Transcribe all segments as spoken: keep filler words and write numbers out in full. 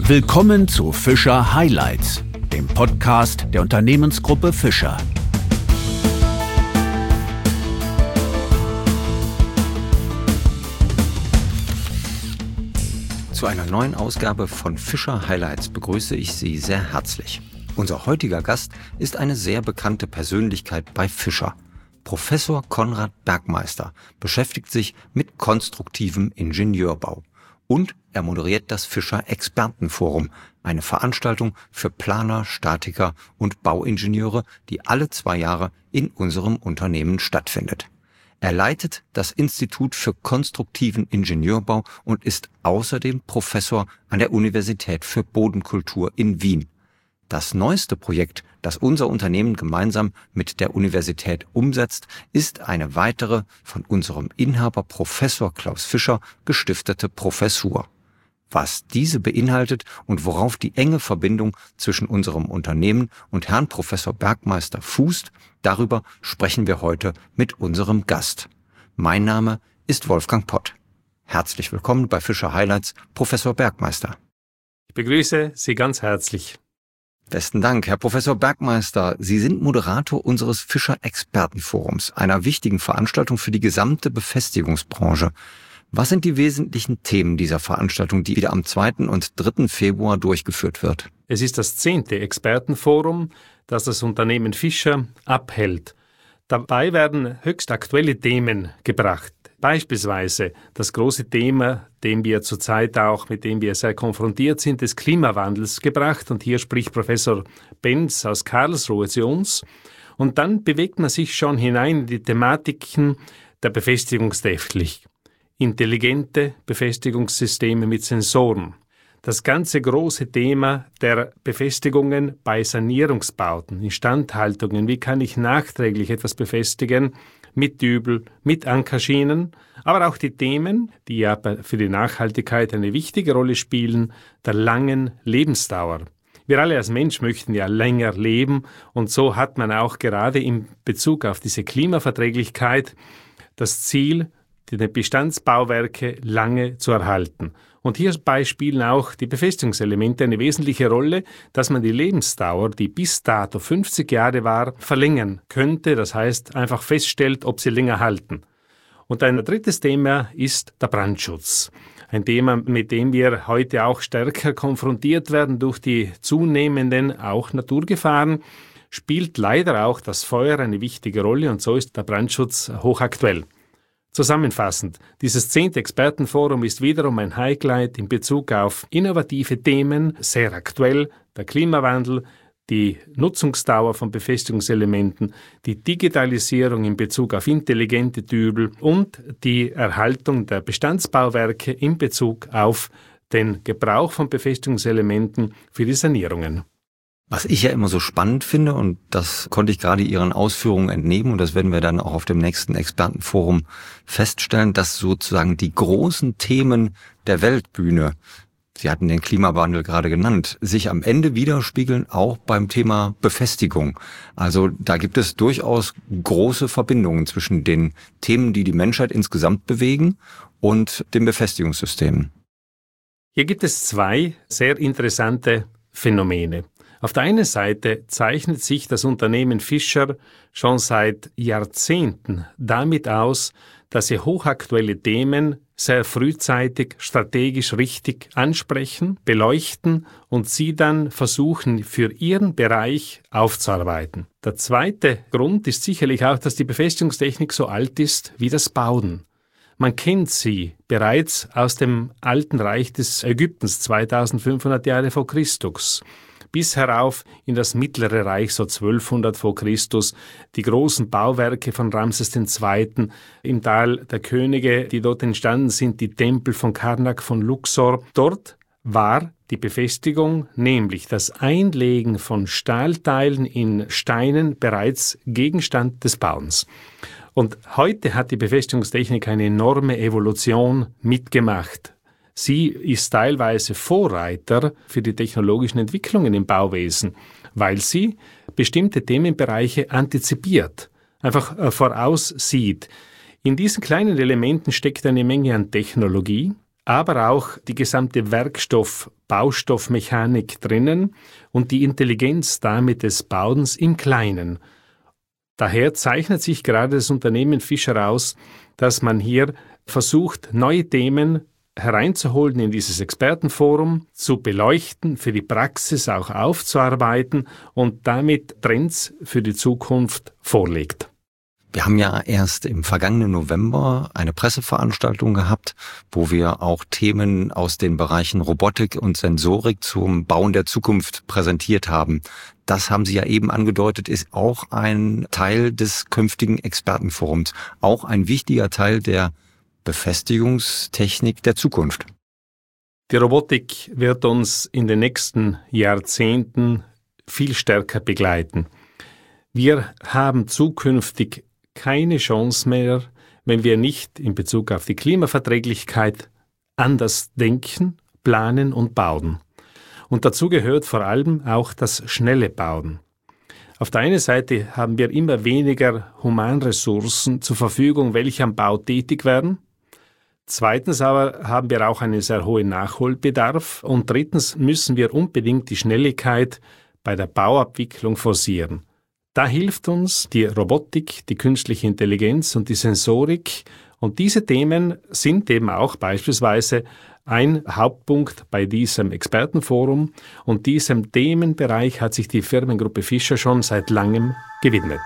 Willkommen zu Fischer Highlights, dem Podcast der Unternehmensgruppe Fischer. Zu einer neuen Ausgabe von Fischer Highlights begrüße ich Sie sehr herzlich. Unser heutiger Gast ist eine sehr bekannte Persönlichkeit bei Fischer. Professor Konrad Bergmeister beschäftigt sich mit konstruktivem Ingenieurbau. Und er moderiert das Fischer Expertenforum, eine Veranstaltung für Planer, Statiker und Bauingenieure, die alle zwei Jahre in unserem Unternehmen stattfindet. Er leitet das Institut für konstruktiven Ingenieurbau und ist außerdem Professor an der Universität für Bodenkultur in Wien. Das neueste Projekt, das unser Unternehmen gemeinsam mit der Universität umsetzt, ist eine weitere von unserem Inhaber Professor Klaus Fischer gestiftete Professur. Was diese beinhaltet und worauf die enge Verbindung zwischen unserem Unternehmen und Herrn Professor Bergmeister fußt, darüber sprechen wir heute mit unserem Gast. Mein Name ist Wolfgang Pott. Herzlich willkommen bei Fischer Highlights, Professor Bergmeister. Ich begrüße Sie ganz herzlich. Besten Dank, Herr Professor Bergmeister. Sie sind Moderator unseres Fischer Expertenforums, einer wichtigen Veranstaltung für die gesamte Befestigungsbranche. Was sind die wesentlichen Themen dieser Veranstaltung, die wieder am zweiten und dritten Februar durchgeführt wird? Es ist das zehnte Expertenforum, das das Unternehmen Fischer abhält. Dabei werden höchst aktuelle Themen gebracht. Beispielsweise das große Thema, dem wir zurzeit auch, mit dem wir sehr konfrontiert sind, des Klimawandels gebracht. Und hier spricht Professor Benz aus Karlsruhe zu uns. Und dann bewegt man sich schon hinein in die Thematiken der Befestigungstechnik. Intelligente Befestigungssysteme mit Sensoren. Das ganze große Thema der Befestigungen bei Sanierungsbauten, Instandhaltungen. Wie kann ich nachträglich etwas befestigen? Mit Dübel, mit Ankerschienen, aber auch die Themen, die ja für die Nachhaltigkeit eine wichtige Rolle spielen, der langen Lebensdauer. Wir alle als Mensch möchten ja länger leben und so hat man auch gerade in Bezug auf diese Klimaverträglichkeit das Ziel, die Bestandsbauwerke lange zu erhalten. Und hierbei spielen auch die Befestigungselemente eine wesentliche Rolle, dass man die Lebensdauer, die bis dato fünfzig Jahre war, verlängern könnte. Das heißt, einfach feststellt, ob sie länger halten. Und ein drittes Thema ist der Brandschutz. Ein Thema, mit dem wir heute auch stärker konfrontiert werden durch die zunehmenden auch Naturgefahren, spielt leider auch das Feuer eine wichtige Rolle und so ist der Brandschutz hochaktuell. Zusammenfassend, dieses zehnte Expertenforum ist wiederum ein Highlight in Bezug auf innovative Themen, sehr aktuell, der Klimawandel, die Nutzungsdauer von Befestigungselementen, die Digitalisierung in Bezug auf intelligente Dübel und die Erhaltung der Bestandsbauwerke in Bezug auf den Gebrauch von Befestigungselementen für die Sanierungen. Was ich ja immer so spannend finde, und das konnte ich gerade Ihren Ausführungen entnehmen, und das werden wir dann auch auf dem nächsten Expertenforum feststellen, dass sozusagen die großen Themen der Weltbühne, Sie hatten den Klimawandel gerade genannt, sich am Ende widerspiegeln, auch beim Thema Befestigung. Also da gibt es durchaus große Verbindungen zwischen den Themen, die die Menschheit insgesamt bewegen, und den Befestigungssystemen. Hier gibt es zwei sehr interessante Phänomene. Auf der einen Seite zeichnet sich das Unternehmen Fischer schon seit Jahrzehnten damit aus, dass sie hochaktuelle Themen sehr frühzeitig strategisch richtig ansprechen, beleuchten und sie dann versuchen, für ihren Bereich aufzuarbeiten. Der zweite Grund ist sicherlich auch, dass die Befestigungstechnik so alt ist wie das Bauen. Man kennt sie bereits aus dem alten Reich des Ägyptens, zweitausendfünfhundert Jahre vor Christus. Bis herauf in das Mittlere Reich, so zwölfhundert vor Christus, die großen Bauwerke von Ramses der Zweite. im Tal der Könige, die dort entstanden sind, die Tempel von Karnak, von Luxor. Dort war die Befestigung, nämlich das Einlegen von Stahlteilen in Steinen, bereits Gegenstand des Bauens. Und heute hat die Befestigungstechnik eine enorme Evolution mitgemacht. Sie ist teilweise Vorreiter für die technologischen Entwicklungen im Bauwesen, weil sie bestimmte Themenbereiche antizipiert, einfach äh, voraussieht. In diesen kleinen Elementen steckt eine Menge an Technologie, aber auch die gesamte Werkstoff-Baustoffmechanik drinnen und die Intelligenz damit des Bauens im Kleinen. Daher zeichnet sich gerade das Unternehmen Fischer aus, dass man hier versucht, neue Themen hereinzuholen in dieses Expertenforum, zu beleuchten, für die Praxis auch aufzuarbeiten und damit Trends für die Zukunft vorlegt. Wir haben ja erst im vergangenen November eine Presseveranstaltung gehabt, wo wir auch Themen aus den Bereichen Robotik und Sensorik zum Bauen der Zukunft präsentiert haben. Das haben Sie ja eben angedeutet, ist auch ein Teil des künftigen Expertenforums, auch ein wichtiger Teil der Befestigungstechnik der Zukunft. Die Robotik wird uns in den nächsten Jahrzehnten viel stärker begleiten. Wir haben zukünftig keine Chance mehr, wenn wir nicht in Bezug auf die Klimaverträglichkeit anders denken, planen und bauen. Und dazu gehört vor allem auch das schnelle Bauen. Auf der einen Seite haben wir immer weniger Humanressourcen zur Verfügung, welche am Bau tätig werden. Zweitens aber haben wir auch einen sehr hohen Nachholbedarf. Und drittens müssen wir unbedingt die Schnelligkeit bei der Bauabwicklung forcieren. Da hilft uns die Robotik, die künstliche Intelligenz und die Sensorik. Und diese Themen sind eben auch beispielsweise ein Hauptpunkt bei diesem Expertenforum. Und diesem Themenbereich hat sich die Firmengruppe Fischer schon seit langem gewidmet.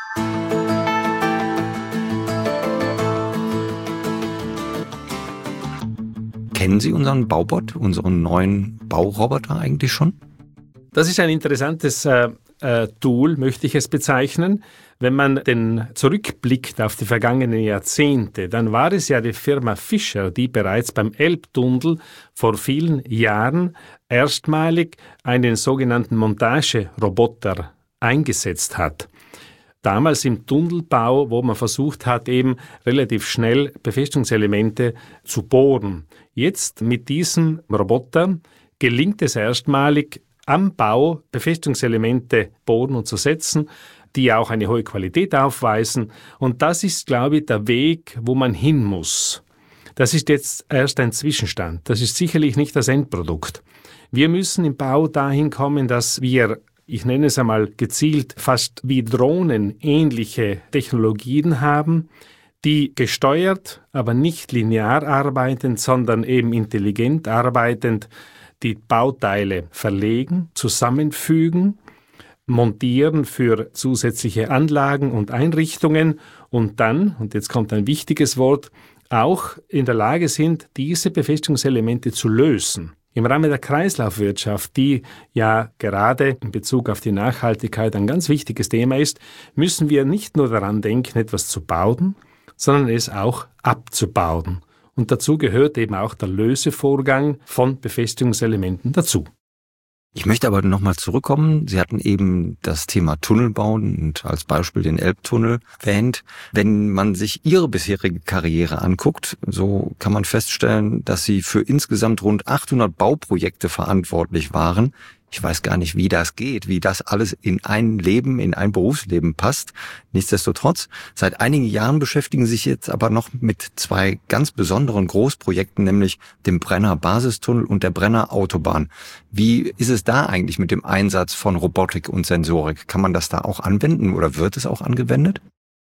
Kennen Sie unseren Baubot, unseren neuen Bauroboter eigentlich schon? Das ist ein interessantes äh, äh, Tool, möchte ich es bezeichnen. Wenn man denn zurückblickt auf die vergangenen Jahrzehnte, dann war es ja die Firma Fischer, die bereits beim Elbtunnel vor vielen Jahren erstmalig einen sogenannten Montageroboter eingesetzt hat. Damals im Tunnelbau, wo man versucht hat, eben relativ schnell Befestigungselemente zu bohren. Jetzt mit diesem Roboter gelingt es erstmalig, am Bau Befestigungselemente bohren und zu setzen, die auch eine hohe Qualität aufweisen. Und das ist, glaube ich, der Weg, wo man hin muss. Das ist jetzt erst ein Zwischenstand. Das ist sicherlich nicht das Endprodukt. Wir müssen im Bau dahin kommen, dass wir, ich nenne es einmal gezielt, fast wie Drohnen ähnliche Technologien haben, die gesteuert, aber nicht linear arbeitend, sondern eben intelligent arbeitend die Bauteile verlegen, zusammenfügen, montieren für zusätzliche Anlagen und Einrichtungen und dann, und jetzt kommt ein wichtiges Wort, auch in der Lage sind, diese Befestigungselemente zu lösen. Im Rahmen der Kreislaufwirtschaft, die ja gerade in Bezug auf die Nachhaltigkeit ein ganz wichtiges Thema ist, müssen wir nicht nur daran denken, etwas zu bauen, sondern es auch abzubauen. Und dazu gehört eben auch der Lösevorgang von Befestigungselementen dazu. Ich möchte aber nochmal zurückkommen. Sie hatten eben das Thema Tunnelbau und als Beispiel den Elbtunnel erwähnt. Wenn man sich Ihre bisherige Karriere anguckt, so kann man feststellen, dass Sie für insgesamt rund achthundert Bauprojekte verantwortlich waren. Ich weiß gar nicht, wie das geht, wie das alles in ein Leben, in ein Berufsleben passt. Nichtsdestotrotz, seit einigen Jahren beschäftigen Sie sich jetzt aber noch mit zwei ganz besonderen Großprojekten, nämlich dem Brenner Basistunnel und der Brenner Autobahn. Wie ist es da eigentlich mit dem Einsatz von Robotik und Sensorik? Kann man das da auch anwenden oder wird es auch angewendet?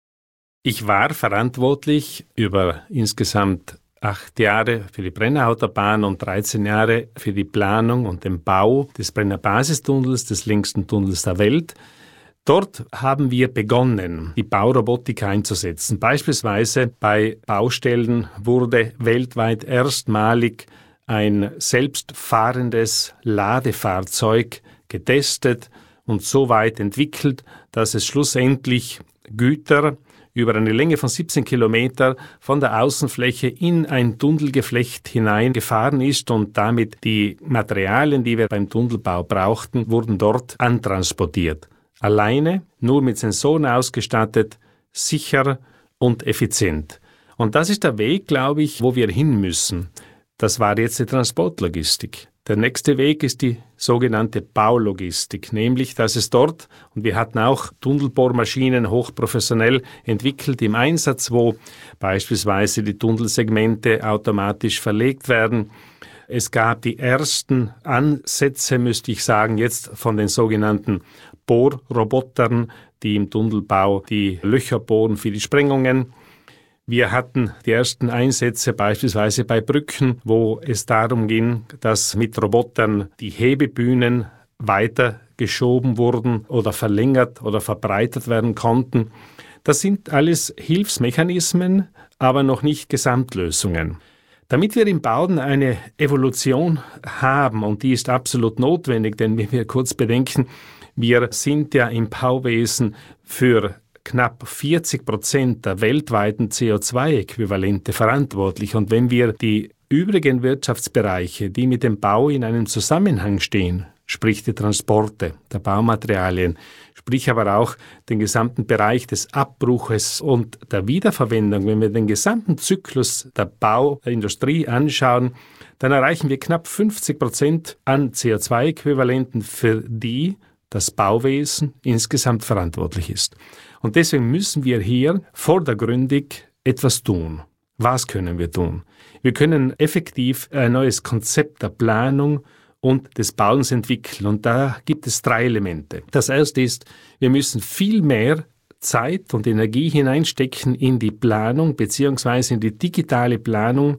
Ich war verantwortlich über insgesamt acht Jahre für die Brenner Autobahn und dreizehn Jahre für die Planung und den Bau des Brenner Basistunnels, des längsten Tunnels der Welt. Dort haben wir begonnen, die Baurobotik einzusetzen. Beispielsweise bei Baustellen wurde weltweit erstmalig ein selbstfahrendes Ladefahrzeug getestet und so weit entwickelt, dass es schlussendlich Güter über eine Länge von siebzehn Kilometer von der Außenfläche in ein Tunnelgeflecht hineingefahren ist und damit die Materialien, die wir beim Tunnelbau brauchten, wurden dort antransportiert. Alleine, nur mit Sensoren ausgestattet, sicher und effizient. Und das ist der Weg, glaube ich, wo wir hin müssen. Das war jetzt die Transportlogistik. Der nächste Weg ist die sogenannte Baulogistik, nämlich dass es dort, und wir hatten auch Tunnelbohrmaschinen hochprofessionell entwickelt im Einsatz, wo beispielsweise die Tunnelsegmente automatisch verlegt werden. Es gab die ersten Ansätze, müsste ich sagen, jetzt von den sogenannten Bohrrobotern, die im Tunnelbau die Löcher bohren für die Sprengungen. Wir hatten die ersten Einsätze beispielsweise bei Brücken, wo es darum ging, dass mit Robotern die Hebebühnen weiter geschoben wurden oder verlängert oder verbreitert werden konnten. Das sind alles Hilfsmechanismen, aber noch nicht Gesamtlösungen. Damit wir im Bauen eine Evolution haben, und die ist absolut notwendig, denn wenn wir kurz bedenken, wir sind ja im Bauwesen für knapp vierzig Prozent der weltweiten C O zwei Äquivalente verantwortlich. Und wenn wir die übrigen Wirtschaftsbereiche, die mit dem Bau in einem Zusammenhang stehen, sprich die Transporte der Baumaterialien, sprich aber auch den gesamten Bereich des Abbruches und der Wiederverwendung, wenn wir den gesamten Zyklus der Bauindustrie anschauen, dann erreichen wir knapp fünfzig Prozent an C O zwei Äquivalenten, für die das Bauwesen insgesamt verantwortlich ist. Und deswegen müssen wir hier vordergründig etwas tun. Was können wir tun? Wir können effektiv ein neues Konzept der Planung und des Bauens entwickeln. Und da gibt es drei Elemente. Das erste ist, wir müssen viel mehr Zeit und Energie hineinstecken in die Planung beziehungsweise in die digitale Planung.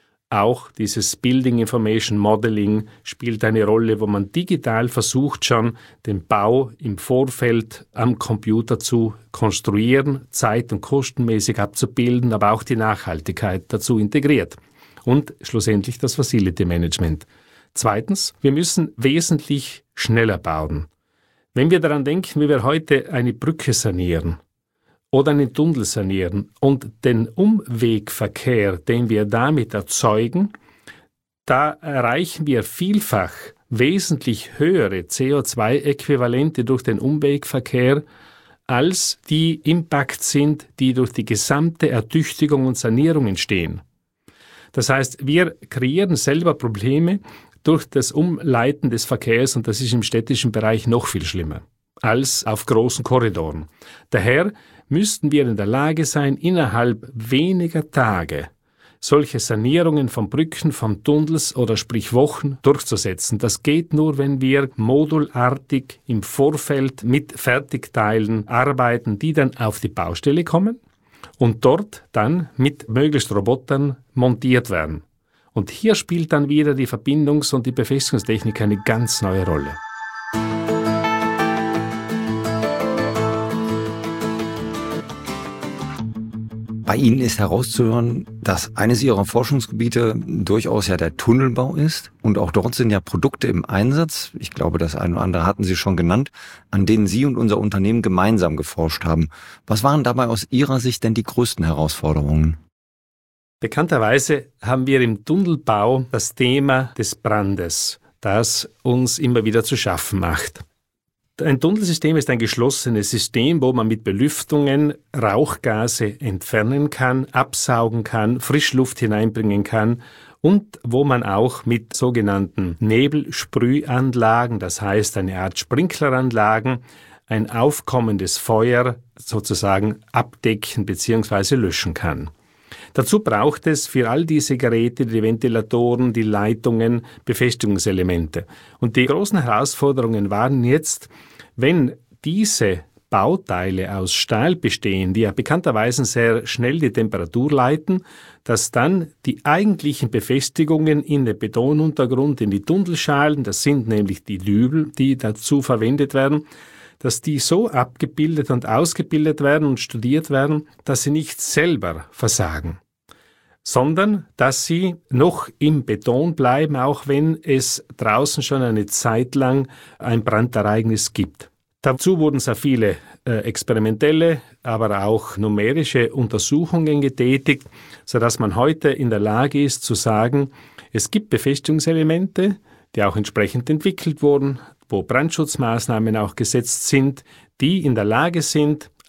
Auch dieses Building Information Modeling spielt eine Rolle, wo man digital versucht schon, den Bau im Vorfeld am Computer zu konstruieren, zeit- und kostenmäßig abzubilden, aber auch die Nachhaltigkeit dazu integriert. Und schlussendlich das Facility Management. Zweitens, wir müssen wesentlich schneller bauen. Wenn wir daran denken, wie wir heute eine Brücke sanieren oder einen Tunnel sanieren und den Umwegverkehr, den wir damit erzeugen, da erreichen wir vielfach wesentlich höhere C O zwei Äquivalente durch den Umwegverkehr, als die Impact sind, die durch die gesamte Ertüchtigung und Sanierung entstehen. Das heißt, wir kreieren selber Probleme durch das Umleiten des Verkehrs, und das ist im städtischen Bereich noch viel schlimmer als auf großen Korridoren. Daher müssten wir in der Lage sein, innerhalb weniger Tage solche Sanierungen von Brücken, von Tunnels oder sprich Wochen durchzusetzen. Das geht nur, wenn wir modulartig im Vorfeld mit Fertigteilen arbeiten, die dann auf die Baustelle kommen und dort dann mit möglichst Robotern montiert werden. Und hier spielt dann wieder die Verbindungs- und die Befestigungstechnik eine ganz neue Rolle. Bei Ihnen ist herauszuhören, dass eines Ihrer Forschungsgebiete durchaus ja der Tunnelbau ist. Und auch dort sind ja Produkte im Einsatz, ich glaube, das eine oder andere hatten Sie schon genannt, an denen Sie und unser Unternehmen gemeinsam geforscht haben. Was waren dabei aus Ihrer Sicht denn die größten Herausforderungen? Bekannterweise haben wir im Tunnelbau das Thema des Brandes, das uns immer wieder zu schaffen macht. Ein Tunnelsystem ist ein geschlossenes System, wo man mit Belüftungen Rauchgase entfernen kann, absaugen kann, Frischluft hineinbringen kann und wo man auch mit sogenannten Nebelsprühanlagen, das heißt eine Art Sprinkleranlagen, ein aufkommendes Feuer sozusagen abdecken bzw. löschen kann. Dazu braucht es für all diese Geräte, die Ventilatoren, die Leitungen, Befestigungselemente. Und die großen Herausforderungen waren jetzt, wenn diese Bauteile aus Stahl bestehen, die ja bekannterweise sehr schnell die Temperatur leiten, dass dann die eigentlichen Befestigungen in den Betonuntergrund, in die Tunnelschalen, das sind nämlich die Dübel, die dazu verwendet werden, dass die so abgebildet und ausgebildet werden und studiert werden, dass sie nicht selber versagen, sondern dass sie noch im Beton bleiben, auch wenn es draußen schon eine Zeit lang ein Brandereignis gibt. Dazu wurden sehr viele äh, experimentelle, aber auch numerische Untersuchungen getätigt, sodass man heute in der Lage ist zu sagen, es gibt Befestigungselemente, die auch entsprechend entwickelt wurden, wo Brandschutzmaßnahmen auch gesetzt sind, die in der Lage sind,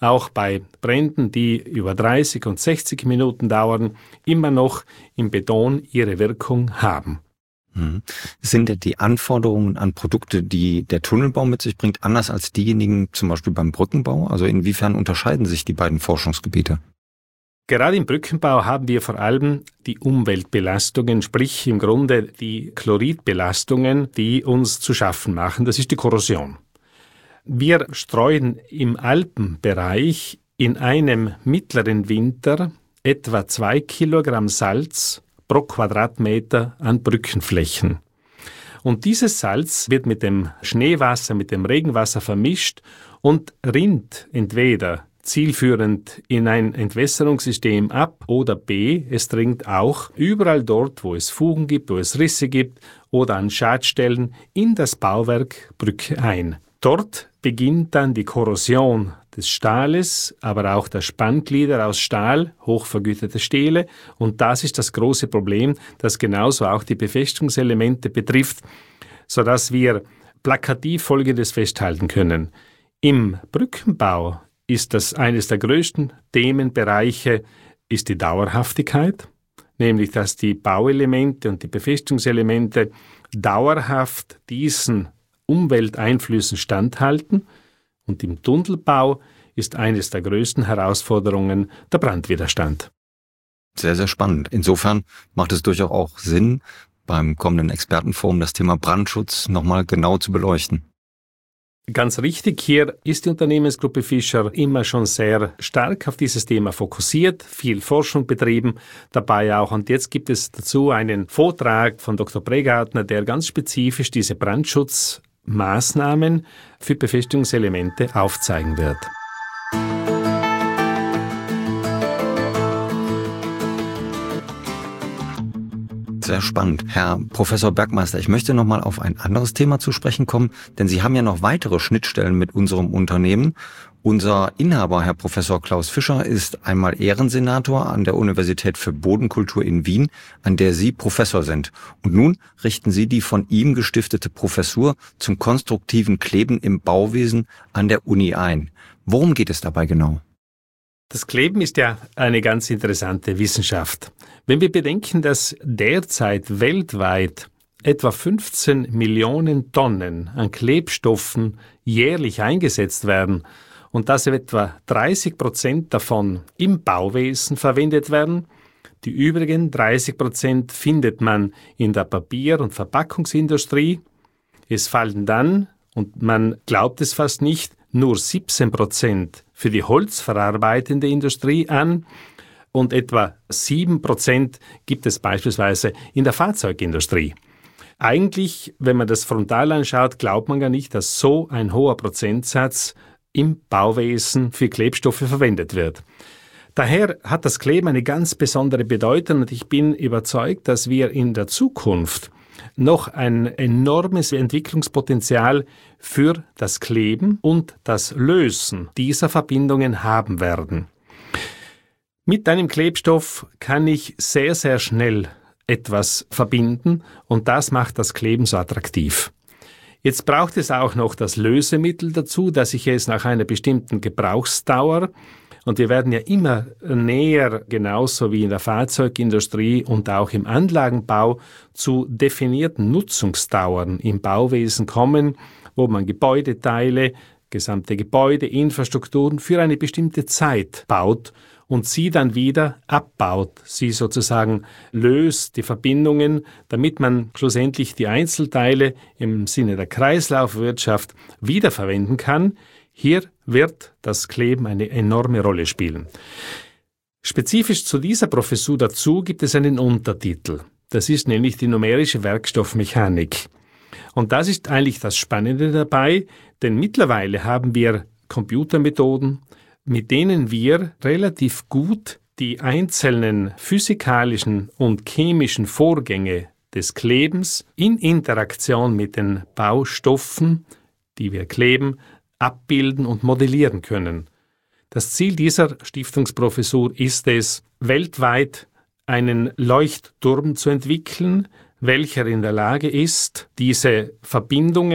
auch bei Bränden, die über dreißig und sechzig Minuten dauern, immer noch im Beton ihre Wirkung haben. Mhm. Sind denn die Anforderungen an Produkte, die der Tunnelbau mit sich bringt, anders als diejenigen zum Beispiel beim Brückenbau? Also inwiefern unterscheiden sich die beiden Forschungsgebiete? Gerade im Brückenbau haben wir vor allem die Umweltbelastungen, sprich im Grunde die Chloridbelastungen, die uns zu schaffen machen. Das ist die Korrosion. Wir streuen im Alpenbereich in einem mittleren Winter etwa zwei Kilogramm Salz pro Quadratmeter an Brückenflächen. Und dieses Salz wird mit dem Schneewasser, mit dem Regenwasser vermischt und rinnt entweder zielführend in ein Entwässerungssystem ab oder B, es dringt auch überall dort, wo es Fugen gibt, wo es Risse gibt oder an Schadstellen in das Bauwerk Brücke ein. Dort beginnt dann die Korrosion des Stahles, aber auch der Spannglieder aus Stahl, hochvergütete Stähle. Und das ist das große Problem, das genauso auch die Befestigungselemente betrifft, sodass wir plakativ Folgendes festhalten können. Im Brückenbau ist das eines der größten Themenbereiche, ist die Dauerhaftigkeit, nämlich dass die Bauelemente und die Befestigungselemente dauerhaft diesen Umwelteinflüssen standhalten. Und im Tunnelbau ist eines der größten Herausforderungen der Brandwiderstand. Sehr, sehr spannend. Insofern macht es durchaus auch Sinn, beim kommenden Expertenforum das Thema Brandschutz nochmal genau zu beleuchten. Ganz richtig, hier ist die Unternehmensgruppe Fischer immer schon sehr stark auf dieses Thema fokussiert, viel Forschung betrieben, dabei auch. Und jetzt gibt es dazu einen Vortrag von Doktor Bregartner, der ganz spezifisch diese Brandschutzmaßnahmen für Befestigungselemente aufzeigen wird. Sehr spannend. Herr Professor Bergmeister, ich möchte noch mal auf ein anderes Thema zu sprechen kommen, denn Sie haben ja noch weitere Schnittstellen mit unserem Unternehmen. Unser Inhaber, Herr Professor Klaus Fischer, ist einmal Ehrensenator an der Universität für Bodenkultur in Wien, an der Sie Professor sind. Und nun richten Sie die von ihm gestiftete Professur zum konstruktiven Kleben im Bauwesen an der Uni ein. Worum geht es dabei genau? Das Kleben ist ja eine ganz interessante Wissenschaft. Wenn wir bedenken, dass derzeit weltweit etwa fünfzehn Millionen Tonnen an Klebstoffen jährlich eingesetzt werden und dass etwa dreißig Prozent davon im Bauwesen verwendet werden, die übrigen dreißig Prozent findet man in der Papier- und Verpackungsindustrie. Es fallen dann, und man glaubt es fast nicht, nur siebzehn Prozent für die holzverarbeitende Industrie an und etwa sieben Prozent gibt es beispielsweise in der Fahrzeugindustrie. Eigentlich, wenn man das frontal anschaut, glaubt man gar nicht, dass so ein hoher Prozentsatz im Bauwesen für Klebstoffe verwendet wird. Daher hat das Kleben eine ganz besondere Bedeutung und ich bin überzeugt, dass wir in der Zukunft noch ein enormes Entwicklungspotenzial für das Kleben und das Lösen dieser Verbindungen haben werden. Mit einem Klebstoff kann ich sehr, sehr schnell etwas verbinden und das macht das Kleben so attraktiv. Jetzt braucht es auch noch das Lösemittel dazu, dass ich es nach einer bestimmten Gebrauchsdauer, und wir werden ja immer näher, genauso wie in der Fahrzeugindustrie und auch im Anlagenbau, zu definierten Nutzungsdauern im Bauwesen kommen, wo man Gebäudeteile, gesamte Gebäude, Infrastrukturen für eine bestimmte Zeit baut und sie dann wieder abbaut, sie sozusagen löst, die Verbindungen, damit man schlussendlich die Einzelteile im Sinne der Kreislaufwirtschaft wiederverwenden kann. Hier wird das Kleben eine enorme Rolle spielen. Spezifisch zu dieser Professur dazu gibt es einen Untertitel. Das ist nämlich die numerische Werkstoffmechanik. Und das ist eigentlich das Spannende dabei, denn mittlerweile haben wir Computermethoden, mit denen wir relativ gut die einzelnen physikalischen und chemischen Vorgänge des Klebens in Interaktion mit den Baustoffen, die wir kleben, abbilden und modellieren können. Das Ziel dieser Stiftungsprofessur ist es, weltweit einen Leuchtturm zu entwickeln, welcher in der Lage ist, diese Verbindungen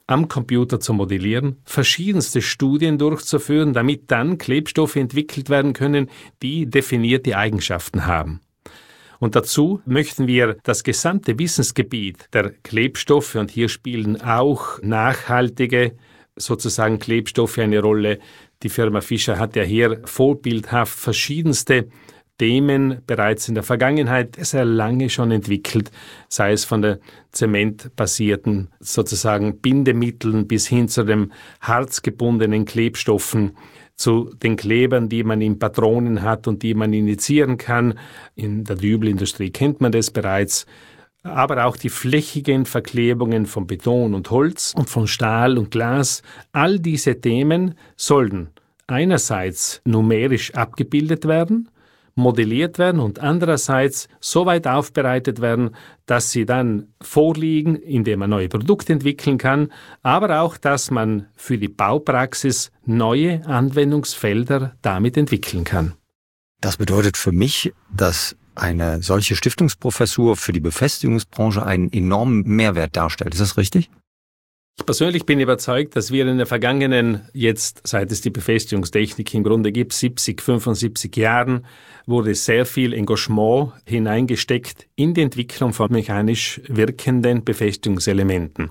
am Computer zu modellieren, verschiedenste Studien durchzuführen, damit dann Klebstoffe entwickelt werden können, die definierte Eigenschaften haben. Und dazu möchten wir das gesamte Wissensgebiet der Klebstoffe, und hier spielen auch nachhaltige, sozusagen Klebstoffe eine Rolle. Die Firma Fischer hat ja hier vorbildhaft verschiedenste Themen bereits in der Vergangenheit sehr lange schon entwickelt, sei es von der zementbasierten sozusagen Bindemitteln bis hin zu den harzgebundenen Klebstoffen, zu den Klebern, die man in Patronen hat und die man injizieren kann. In der Dübelindustrie kennt man das bereits. Aber auch die flächigen Verklebungen von Beton und Holz und von Stahl und Glas, all diese Themen sollen einerseits numerisch abgebildet werden, modelliert werden und andererseits so weit aufbereitet werden, dass sie dann vorliegen, indem man neue Produkte entwickeln kann, aber auch, dass man für die Baupraxis neue Anwendungsfelder damit entwickeln kann. Das bedeutet für mich, dass eine solche Stiftungsprofessur für die Befestigungsbranche einen enormen Mehrwert darstellt. Ist das richtig? Ich persönlich bin überzeugt, dass wir in den vergangenen, jetzt seit es die Befestigungstechnik im Grunde gibt, siebzig, fünfundsiebzig Jahren, wurde sehr viel Engagement hineingesteckt in die Entwicklung von mechanisch wirkenden Befestigungselementen.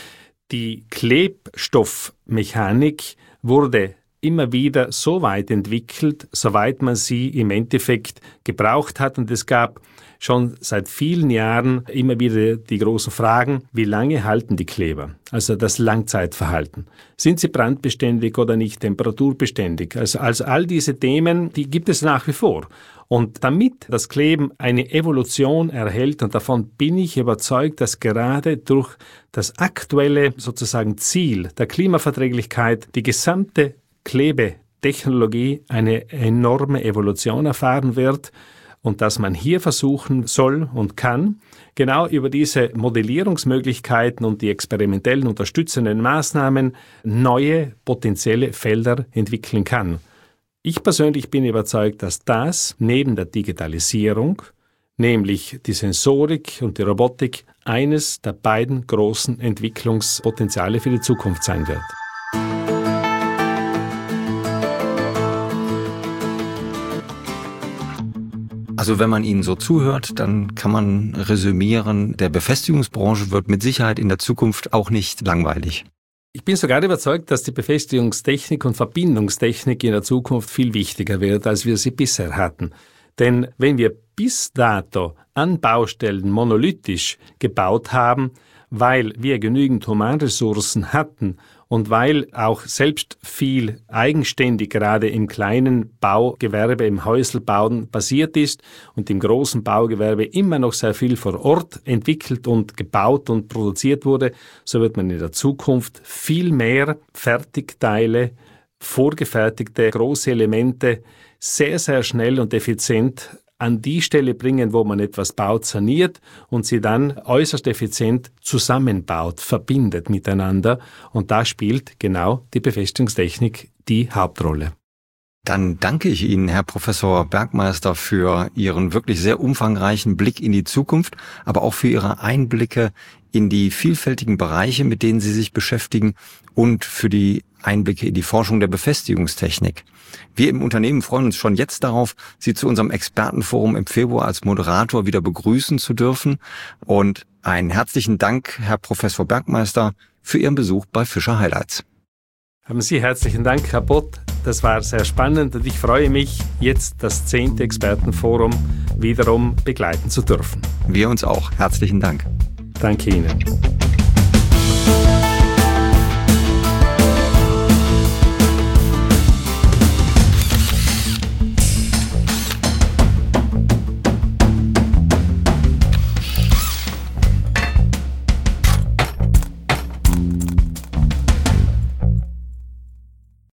Die Klebstoffmechanik wurde immer wieder so weit entwickelt, soweit man sie im Endeffekt gebraucht hat. Und es gab schon seit vielen Jahren immer wieder die großen Fragen, wie lange halten die Kleber? Also das Langzeitverhalten. Sind sie brandbeständig oder nicht temperaturbeständig? Also, also all diese Themen, die gibt es nach wie vor. Und damit das Kleben eine Evolution erhält, und davon bin ich überzeugt, dass gerade durch das aktuelle sozusagen Ziel der Klimaverträglichkeit die gesamte Klebetechnologie eine enorme Evolution erfahren wird und dass man hier versuchen soll und kann, genau über diese Modellierungsmöglichkeiten und die experimentellen unterstützenden Maßnahmen neue potenzielle Felder entwickeln kann. Ich persönlich bin überzeugt, dass das neben der Digitalisierung, nämlich die Sensorik und die Robotik, eines der beiden großen Entwicklungspotenziale für die Zukunft sein wird. Also wenn man Ihnen so zuhört, dann kann man resümieren, der Befestigungsbranche wird mit Sicherheit in der Zukunft auch nicht langweilig. Ich bin sogar überzeugt, dass die Befestigungstechnik und Verbindungstechnik in der Zukunft viel wichtiger wird, als wir sie bisher hatten. Denn wenn wir bis dato an Baustellen monolithisch gebaut haben, weil wir genügend Humanressourcen hatten und weil auch selbst viel eigenständig gerade im kleinen Baugewerbe, im Häuselbauen passiert ist und im großen Baugewerbe immer noch sehr viel vor Ort entwickelt und gebaut und produziert wurde, so wird man in der Zukunft viel mehr Fertigteile, vorgefertigte große Elemente sehr, sehr schnell und effizient an die Stelle bringen, wo man etwas baut, saniert und sie dann äußerst effizient zusammenbaut, verbindet miteinander. Und da spielt genau die Befestigungstechnik die Hauptrolle. Dann danke ich Ihnen, Herr Professor Bergmeister, für Ihren wirklich sehr umfangreichen Blick in die Zukunft, aber auch für Ihre Einblicke in die vielfältigen Bereiche, mit denen Sie sich beschäftigen und für die Einblicke in die Forschung der Befestigungstechnik. Wir im Unternehmen freuen uns schon jetzt darauf, Sie zu unserem Expertenforum im Februar als Moderator wieder begrüßen zu dürfen. Und einen herzlichen Dank, Herr Professor Bergmeister, für Ihren Besuch bei Fischer Highlights. Haben Sie herzlichen Dank, Herr Bott. Das war sehr spannend und ich freue mich, jetzt das zehnte Expertenforum wiederum begleiten zu dürfen. Wir uns auch. Herzlichen Dank. Danke Ihnen.